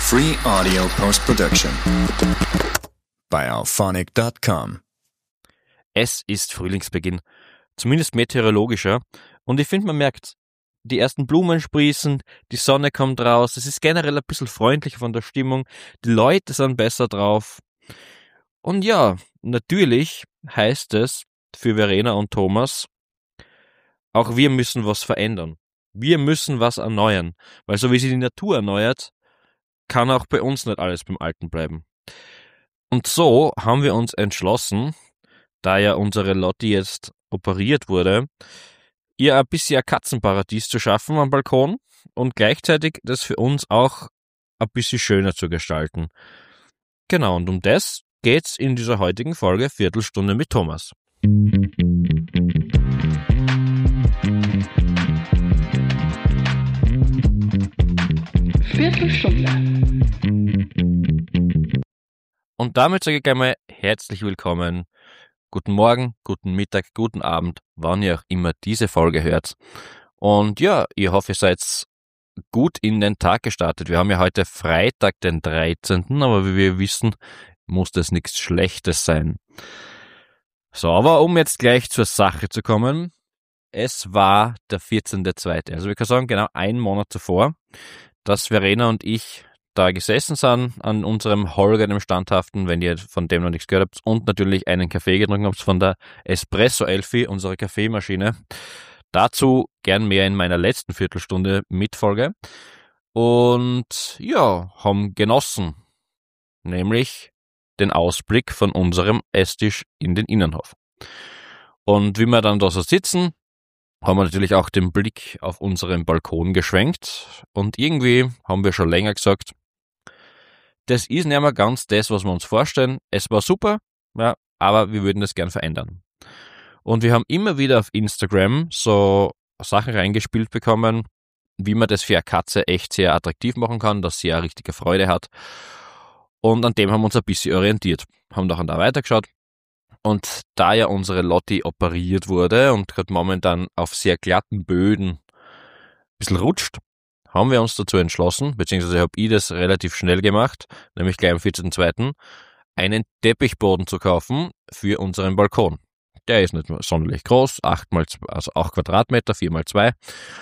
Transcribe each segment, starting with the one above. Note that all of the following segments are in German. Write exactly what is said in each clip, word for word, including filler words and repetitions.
Free audio post-production by alphonic dot com. Es ist Frühlingsbeginn, zumindest meteorologischer, und ich finde, man merkt, die ersten Blumen sprießen, die Sonne kommt raus, es ist generell ein bisschen freundlicher von der Stimmung, die Leute sind besser drauf. Und ja, natürlich heißt es für Verena und Thomas, auch wir müssen was verändern. Wir müssen was erneuern, weil so wie sich die Natur erneuert, kann auch bei uns nicht alles beim Alten bleiben. Und so haben wir uns entschlossen, da ja unsere Lotti jetzt operiert wurde, ihr ein bisschen ein Katzenparadies zu schaffen am Balkon und gleichzeitig das für uns auch ein bisschen schöner zu gestalten. Genau, und um das geht's in dieser heutigen Folge Viertelstunde mit Thomas. Viertelstunde. Und damit sage ich einmal herzlich willkommen. Guten Morgen, guten Mittag, guten Abend, wann ihr auch immer diese Folge hört. Und ja, ich hoffe, ihr seid gut in den Tag gestartet. Wir haben ja heute Freitag, den dreizehnten aber wie wir wissen, muss das nichts Schlechtes sein. So, aber um jetzt gleich zur Sache zu kommen, es war der vierzehnte zweite Also wir können sagen, genau einen Monat zuvor, dass Verena und ich da gesessen sind an unserem Holger, dem Standhaften, wenn ihr von dem noch nichts gehört habt, und natürlich einen Kaffee getrunken habt von der Espresso Elfi, unserer Kaffeemaschine. Dazu gern mehr in meiner letzten Viertelstunde Mitfolge. Und ja, haben genossen, nämlich den Ausblick von unserem Esstisch in den Innenhof. Und wie wir dann da so sitzen, haben wir natürlich auch den Blick auf unseren Balkon geschwenkt. Und irgendwie haben wir schon länger gesagt, das ist nicht mehr ganz das, was wir uns vorstellen. Es war super, ja, aber wir würden das gern verändern. Und wir haben immer wieder auf Instagram so Sachen reingespielt bekommen, wie man das für eine Katze echt sehr attraktiv machen kann, dass sie eine richtige Freude hat. Und an dem haben wir uns ein bisschen orientiert. Haben dann da weitergeschaut. Und da ja unsere Lotti operiert wurde und gerade momentan auf sehr glatten Böden ein bisschen rutscht, haben wir uns dazu entschlossen, beziehungsweise habe ich das relativ schnell gemacht, nämlich gleich am vierzehnten zweiten einen Teppichboden zu kaufen für unseren Balkon. Der ist nicht sonderlich groß, acht mal, also acht Quadratmeter, vier mal zwei.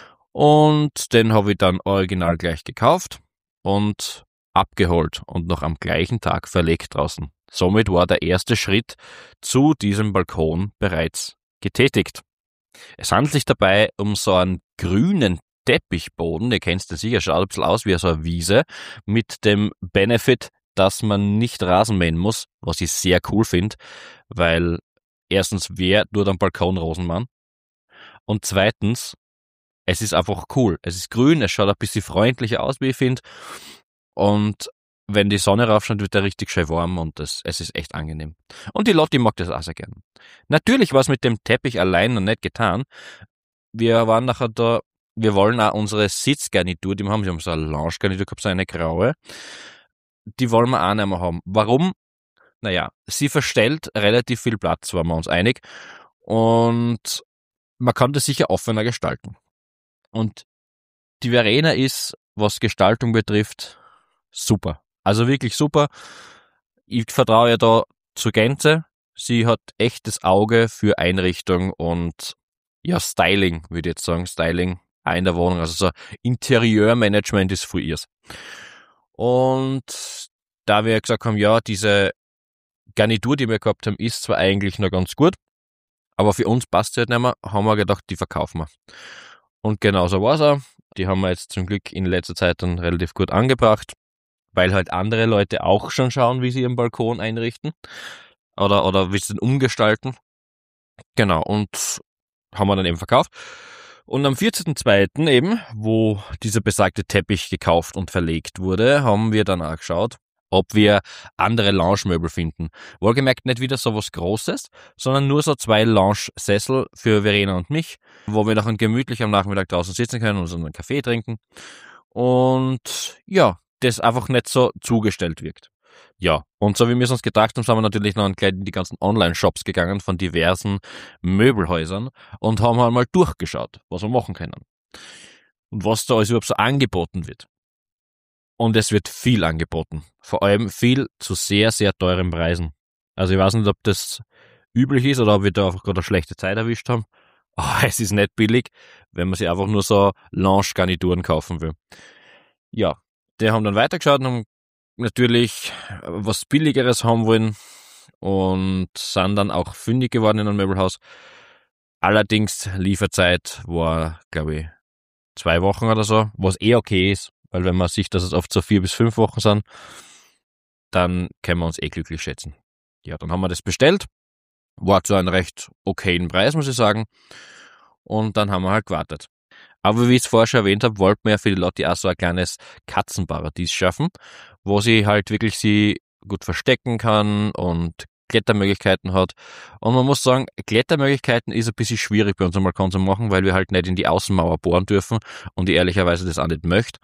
Und den habe ich dann original gleich gekauft und abgeholt und noch am gleichen Tag verlegt draußen. Somit war der erste Schritt zu diesem Balkon bereits getätigt. Es handelt sich dabei um so einen grünen Teppichboden, ihr kennt den sicher, schaut ein bisschen aus wie so eine Wiese, mit dem Benefit, dass man nicht Rasen mähen muss, was ich sehr cool finde, weil erstens, wer tut am Balkon Rosenmann? Und zweitens, es ist einfach cool. Es ist grün, es schaut ein bisschen freundlicher aus, wie ich finde. Und wenn die Sonne raufscheint, wird er richtig schön warm und das, es ist echt angenehm. Und die Lotti mag das auch sehr gern. Natürlich war es mit dem Teppich allein noch nicht getan. Wir waren nachher da, wir wollen auch unsere Sitzgarnitur, die wir haben, wir haben so eine Lounge-Garnitur gehabt, so eine graue, die wollen wir auch nicht mehr haben. Warum? Naja, sie verstellt relativ viel Platz, waren wir uns einig. Und man kann das sicher offener gestalten. Und die Verena ist, was Gestaltung betrifft, super. Also wirklich super. Ich vertraue ihr da zur Gänze. Sie hat echtes Auge für Einrichtung und ja, Styling, würde ich jetzt sagen. Styling auch in der Wohnung. Also so Interieurmanagement ist für ihr. Und da wir gesagt haben, ja, diese Garnitur, die wir gehabt haben, ist zwar eigentlich noch ganz gut, aber für uns passt sie halt nicht mehr, haben wir gedacht, die verkaufen wir. Und genauso war es auch. Die haben wir jetzt zum Glück in letzter Zeit dann relativ gut angebracht, weil halt andere Leute auch schon schauen, wie sie ihren Balkon einrichten oder, oder wie sie den umgestalten. Genau, und haben wir dann eben verkauft. Und am vierzehnten zweiten eben, wo dieser besagte Teppich gekauft und verlegt wurde, haben wir dann auch geschaut, ob wir andere Lounge-Möbel finden. Wohlgemerkt nicht wieder so was Großes, sondern nur so zwei Lounge-Sessel für Verena und mich, wo wir dann gemütlich am Nachmittag draußen sitzen können und so einen Kaffee trinken. Und ja, das einfach nicht so zugestellt wirkt. Ja, und so wie wir es uns gedacht haben, sind wir natürlich noch gleich in die ganzen Online-Shops gegangen von diversen Möbelhäusern und haben halt mal durchgeschaut, was wir machen können. Und was da alles überhaupt so angeboten wird. Und es wird viel angeboten. Vor allem viel zu sehr, sehr teuren Preisen. Also ich weiß nicht, ob das üblich ist oder ob wir da einfach gerade eine schlechte Zeit erwischt haben. Aber es ist nicht billig, wenn man sich einfach nur so Lounge-Garnituren kaufen will. Ja, die haben dann weitergeschaut und haben natürlich was Billigeres haben wollen und sind dann auch fündig geworden in einem Möbelhaus. Allerdings Lieferzeit war, glaube ich, zwei Wochen oder so, was eh okay ist, weil wenn man sieht, dass es oft so vier bis fünf Wochen sind, dann können wir uns eh glücklich schätzen. Ja, dann haben wir das bestellt, war zu einem recht okayen Preis, muss ich sagen, und dann haben wir halt gewartet. Aber wie ich es vorher schon erwähnt habe, wollten wir ja für die Leute auch so ein kleines Katzenparadies schaffen, wo sie halt wirklich sie gut verstecken kann und Klettermöglichkeiten hat. Und man muss sagen, Klettermöglichkeiten ist ein bisschen schwierig bei uns am Balkon zu machen, weil wir halt nicht in die Außenmauer bohren dürfen und ich ehrlicherweise das auch nicht möchte.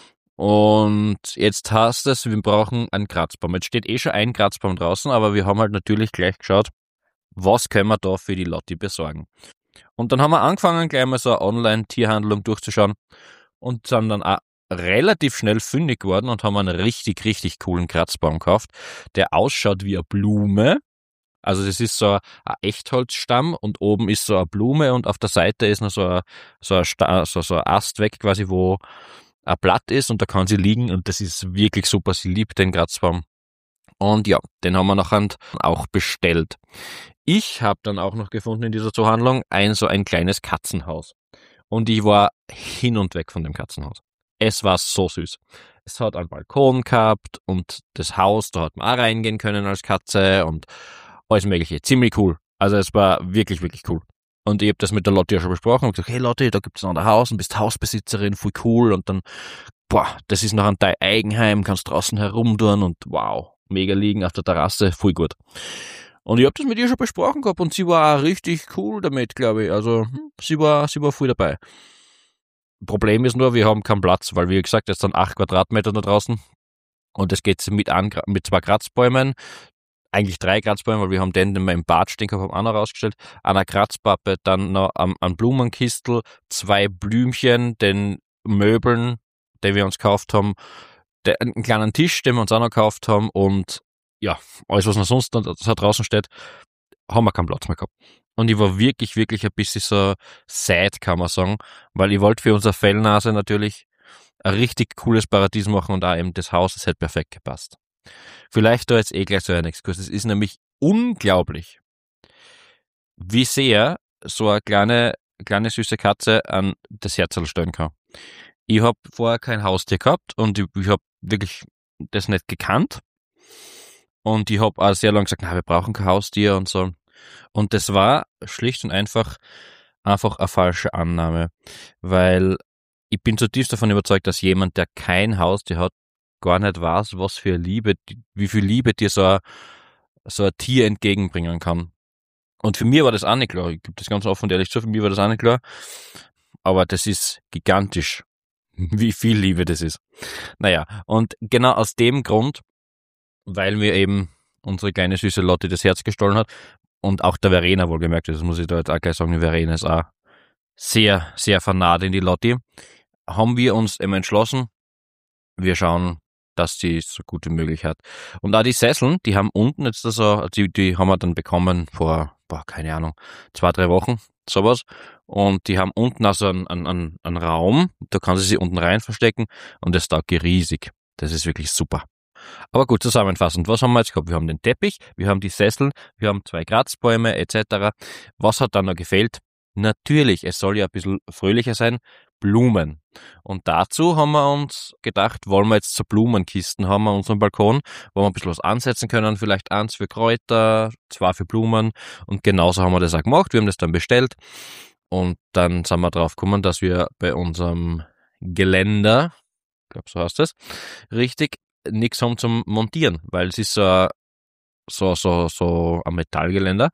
Und jetzt heißt es, wir brauchen einen Kratzbaum. Jetzt steht eh schon ein Kratzbaum draußen, aber wir haben halt natürlich gleich geschaut, was können wir da für die Lotti besorgen. Und dann haben wir angefangen, gleich mal so eine Online-Tierhandlung durchzuschauen und sind dann auch relativ schnell fündig geworden und haben einen richtig, richtig coolen Kratzbaum gekauft, der ausschaut wie eine Blume. Also das ist so ein Echtholzstamm und oben ist so eine Blume und auf der Seite ist noch so ein, so ein, Sta- so, so ein Ast weg quasi, wo ein Blatt ist und da kann sie liegen und das ist wirklich super. Sie liebt den Kratzbaum. Und ja, den haben wir nachher auch bestellt. Ich habe dann auch noch gefunden in dieser Zuhandlung ein so ein kleines Katzenhaus. Und ich war hin und weg von dem Katzenhaus. Es war so süß. Es hat einen Balkon gehabt und das Haus, da hat man auch reingehen können als Katze und alles mögliche. Ziemlich cool. Also es war wirklich, wirklich cool. Und ich habe das mit der Lotti ja schon besprochen und gesagt, hey Lotti, da gibt es noch ein Haus und bist Hausbesitzerin, voll cool. Und dann, boah, das ist noch ein dein Eigenheim, kannst draußen herumtun und wow, mega liegen auf der Terrasse, voll gut. Und ich habe das mit ihr schon besprochen gehabt und sie war auch richtig cool damit, glaube ich. Also sie war, sie war voll dabei. Problem ist nur, wir haben keinen Platz, weil wie gesagt, jetzt sind acht Quadratmeter da draußen und es geht mit, an, mit zwei Kratzbäumen, eigentlich drei Kratzbäume, weil wir haben den, den wir im Bad stehen gehabt, haben auch noch rausgestellt, einer Kratzpappe, dann noch ein, ein Blumenkistel, zwei Blümchen, den Möbeln, die wir uns gekauft haben, der, einen kleinen Tisch, den wir uns auch noch gekauft haben und ja, alles, was noch sonst da draußen steht, haben wir keinen Platz mehr gehabt. Und ich war wirklich, wirklich ein bisschen so sad, kann man sagen, weil ich wollte für unsere Fellnase natürlich ein richtig cooles Paradies machen und auch eben das Haus, das hätte perfekt gepasst. Vielleicht da jetzt eh gleich so ein Exkurs. Es ist nämlich unglaublich, wie sehr so eine kleine, kleine süße Katze an das Herzl stellen kann. Ich habe vorher kein Haustier gehabt und ich, ich habe wirklich das nicht gekannt. Und ich habe auch sehr lange gesagt, na, wir brauchen kein Haustier und so. Und das war schlicht und einfach einfach eine falsche Annahme, weil ich bin zutiefst davon überzeugt, dass jemand, der kein Haustier hat, gar nicht weiß, was für Liebe, wie viel Liebe dir so ein, so ein Tier entgegenbringen kann. Und für mich war das auch nicht klar. Ich gebe das ganz offen und ehrlich zu, für mich war das auch nicht klar. Aber das ist gigantisch, wie viel Liebe das ist. Naja, und genau aus dem Grund, weil mir eben unsere kleine süße Lotti das Herz gestohlen hat und auch der Verena wohlgemerkt, das muss ich da jetzt auch gleich sagen, die Verena ist auch sehr, sehr vernarrt in die Lotti, haben wir uns eben entschlossen, wir schauen, dass sie es so gut wie möglich hat. Und auch die Sesseln, die haben unten jetzt also, die, die haben wir dann bekommen vor, boah, keine Ahnung, zwei, drei Wochen, sowas. Und die haben unten also einen, einen, einen Raum, da kann sie sich unten rein verstecken und das taugt riesig. Das ist wirklich super. Aber gut, zusammenfassend, was haben wir jetzt gehabt? Wir haben den Teppich, wir haben die Sesseln, wir haben zwei Kratzbäume et cetera. Was hat dann noch gefehlt? Natürlich, es soll ja ein bisschen fröhlicher sein, Blumen. Und dazu haben wir uns gedacht, wollen wir jetzt so Blumenkisten haben an unserem Balkon, wo wir ein bisschen was ansetzen können, vielleicht eins für Kräuter, zwei für Blumen und genauso haben wir das auch gemacht. Wir haben das dann bestellt und dann sind wir drauf gekommen, dass wir bei unserem Geländer, ich glaube so heißt es, richtig nichts haben zum Montieren, weil es ist so so so so ein Metallgeländer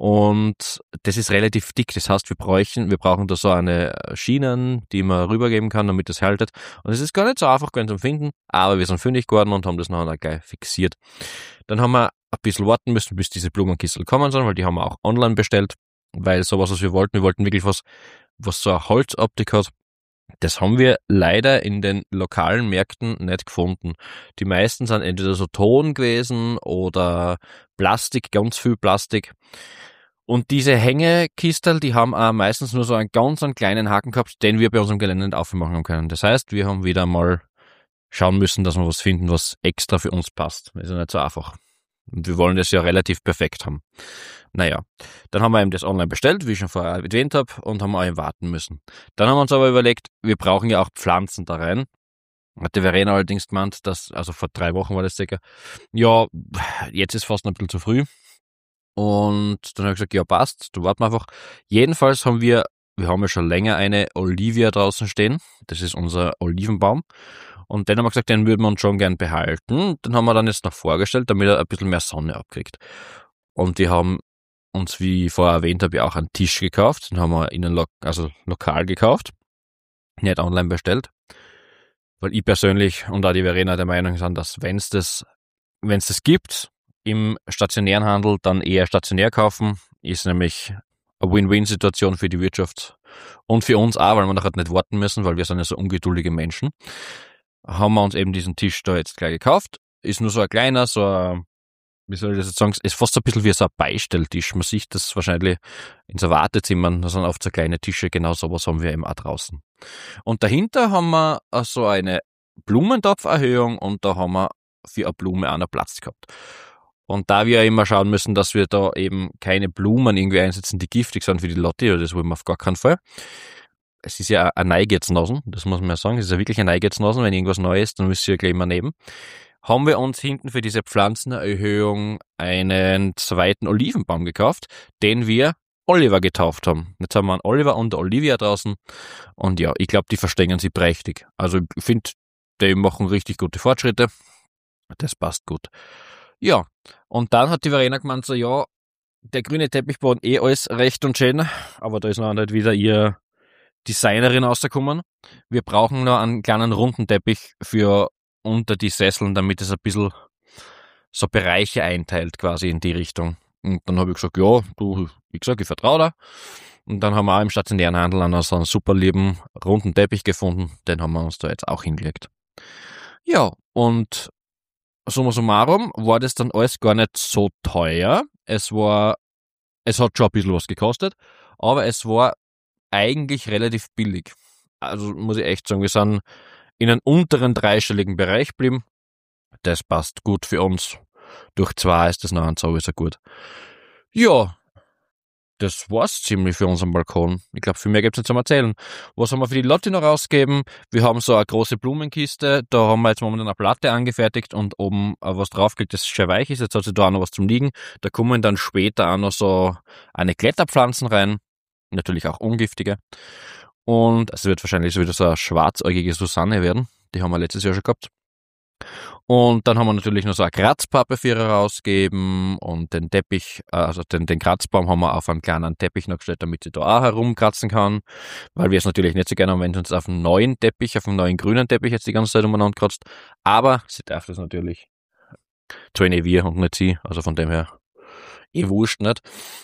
und das ist relativ dick. Das heißt, wir bräuchten, wir brauchen da so eine Schienen, die man rübergeben kann, damit das haltet. Und es ist gar nicht so einfach gewesen zum Finden, aber wir sind fündig geworden und haben das nachher gleich fixiert. Dann haben wir ein bisschen warten müssen, bis diese Blumenkistel kommen sollen, weil die haben wir auch online bestellt, weil sowas, was wir wollten, wir wollten wirklich was, was so eine Holzoptik hat. Das haben wir leider in den lokalen Märkten nicht gefunden. Die meisten sind entweder so Ton gewesen oder Plastik, ganz viel Plastik. Und diese Hängekistel, die haben auch meistens nur so einen ganz einen kleinen Haken gehabt, den wir bei unserem Gelände nicht aufmachen haben können. Das heißt, wir haben wieder mal schauen müssen, dass wir was finden, was extra für uns passt. Das ist ja nicht so einfach. Und wir wollen das ja relativ perfekt haben. Naja, dann haben wir eben das online bestellt, wie ich schon vorher erwähnt habe, und haben auch eben warten müssen. Dann haben wir uns aber überlegt, wir brauchen ja auch Pflanzen da rein. Hat die Verena allerdings gemeint, dass, also vor drei Wochen war das circa, ja, jetzt ist fast noch ein bisschen zu früh. Und dann habe ich gesagt, ja passt, du warten einfach. Jedenfalls haben wir, wir haben ja schon länger eine Olivia draußen stehen. Das ist unser Olivenbaum. Und den haben wir gesagt, den würden wir uns schon gern behalten. Den haben wir dann jetzt noch vorgestellt, damit er ein bisschen mehr Sonne abkriegt. Und die haben uns, wie ich vorher erwähnt habe, auch einen Tisch gekauft. Den haben wir innen lo- also lokal gekauft, nicht online bestellt. Weil ich persönlich und auch die Verena der Meinung sind, dass wenn es das, wenn es das gibt im stationären Handel, dann eher stationär kaufen. Ist nämlich eine Win-Win-Situation für die Wirtschaft und für uns auch, weil wir nachher nicht warten müssen, weil wir sind ja so ungeduldige Menschen. Haben wir uns eben diesen Tisch da jetzt gleich gekauft. Ist nur so ein kleiner, so ein, wie soll ich das jetzt sagen, ist fast so ein bisschen wie so ein Beistelltisch. Man sieht das wahrscheinlich in so Wartezimmern, da sind oft so kleine Tische, genau sowas haben wir eben auch draußen. Und dahinter haben wir so eine Blumentopferhöhung und da haben wir für eine Blume auch noch Platz gehabt. Und da wir immer schauen müssen, dass wir da eben keine Blumen irgendwie einsetzen, die giftig sind für die Lotti, das wollen wir auf gar keinen Fall. Es ist ja ein Neigetznasen, das muss man ja sagen, es ist ja wirklich ein Neigetznasen, wenn irgendwas neu ist, dann müsst ihr gleich immer nehmen. Haben wir uns hinten für diese Pflanzenerhöhung einen zweiten Olivenbaum gekauft, den wir Oliver getauft haben. Jetzt haben wir einen Oliver und eine Olivia draußen und ja, ich glaube, die verstehen sie prächtig. Also ich finde, die machen richtig gute Fortschritte. Das passt gut. Ja, und dann hat die Verena gemeint so, ja, der grüne Teppichboden eh alles recht und schön, aber da ist noch nicht wieder ihr Designerin rausgekommen. Wir brauchen noch einen kleinen runden Teppich für unter die Sesseln, damit es ein bisschen so Bereiche einteilt quasi in die Richtung. Und dann habe ich gesagt, ja, du, wie gesagt, ich vertraue da. Und dann haben wir auch im stationären Handel einen so einen super lieben runden Teppich gefunden. Den haben wir uns da jetzt auch hingelegt. Ja, und summa summarum war das dann alles gar nicht so teuer. Es war, es hat schon ein bisschen was gekostet, aber es war eigentlich relativ billig. Also muss ich echt sagen, wir sind in einem unteren dreistelligen Bereich geblieben. Das passt gut für uns. Durch zwei ist das nachher sowieso gut. Ja, das war's ziemlich für unseren Balkon. Ich glaube, viel mehr gibt's nicht zum Erzählen. Was haben wir für die Lotti noch rausgegeben? Wir haben so eine große Blumenkiste. Da haben wir jetzt momentan eine Platte angefertigt und oben was draufgelegt, das schön weich ist. Jetzt hat sie da auch noch was zum Liegen. Da kommen dann später auch noch so eine Kletterpflanzen rein. Natürlich auch ungiftige. Und es wird wahrscheinlich so wieder so eine schwarzäugige Susanne werden. Die haben wir letztes Jahr schon gehabt. Und dann haben wir natürlich noch so eine Kratzpappe für ihre rausgegeben und den Teppich, also den, den Kratzbaum haben wir auf einen kleinen Teppich noch gestellt, damit sie da auch herumkratzen kann, weil wir es natürlich nicht so gerne haben, wenn sie uns auf einen neuen Teppich, auf einen neuen grünen Teppich jetzt die ganze Zeit umeinander kratzt, aber sie darf das natürlich, zwar nicht wir und nicht sie, also von dem her eh wurscht nicht.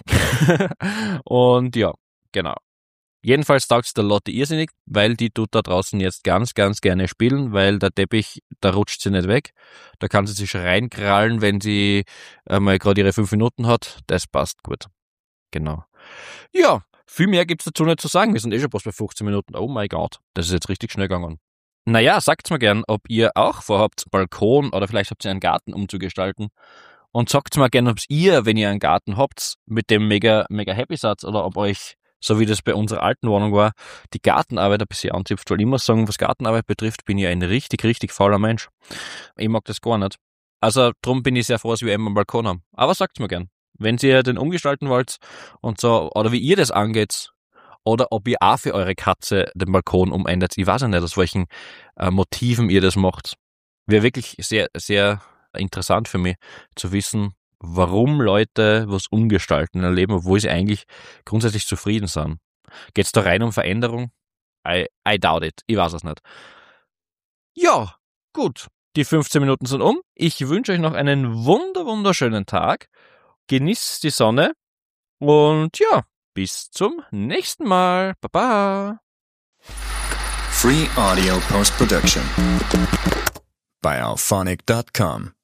Und ja, genau. Jedenfalls taugt es der Lotte irrsinnig, weil die tut da draußen jetzt ganz, ganz gerne spielen, weil der Teppich, da rutscht sie nicht weg. Da kann sie sich reinkrallen, wenn sie einmal gerade ihre fünf Minuten hat. Das passt gut. Genau. Ja, viel mehr gibt's dazu nicht zu sagen. Wir sind eh schon fast bei fünfzehn Minuten. Oh mein Gott, das ist jetzt richtig schnell gegangen. Naja, sagt's mir gern, ob ihr auch vorhabt, Balkon oder vielleicht habt ihr einen Garten umzugestalten. Und sagt's mir gern, ob ihr, wenn ihr einen Garten habt, mit dem mega, mega happy seid oder ob euch, so wie das bei unserer alten Wohnung war, die Gartenarbeit ein bisschen anzipft, weil ich muss sagen, was Gartenarbeit betrifft, bin ich ein richtig, richtig fauler Mensch. Ich mag das gar nicht. Also drum bin ich sehr froh, dass wir eben einen Balkon haben. Aber sagt's mir gern, wenn ihr den umgestalten wollt und so, oder wie ihr das angeht, oder ob ihr auch für eure Katze den Balkon umändert. Ich weiß ja nicht, aus welchen äh, Motiven ihr das macht. Wäre wirklich sehr, sehr interessant für mich zu wissen, warum Leute was umgestalten in ihrem Leben, obwohl sie eigentlich grundsätzlich zufrieden sind. Geht's da rein um Veränderung? I, I doubt it. Ich weiß es nicht. Ja, gut. Die fünfzehn Minuten sind um. Ich wünsche euch noch einen wunder, wunderschönen Tag. Genießt die Sonne. Und ja, bis zum nächsten Mal. Baba. Free audio post production by alphonic dot com.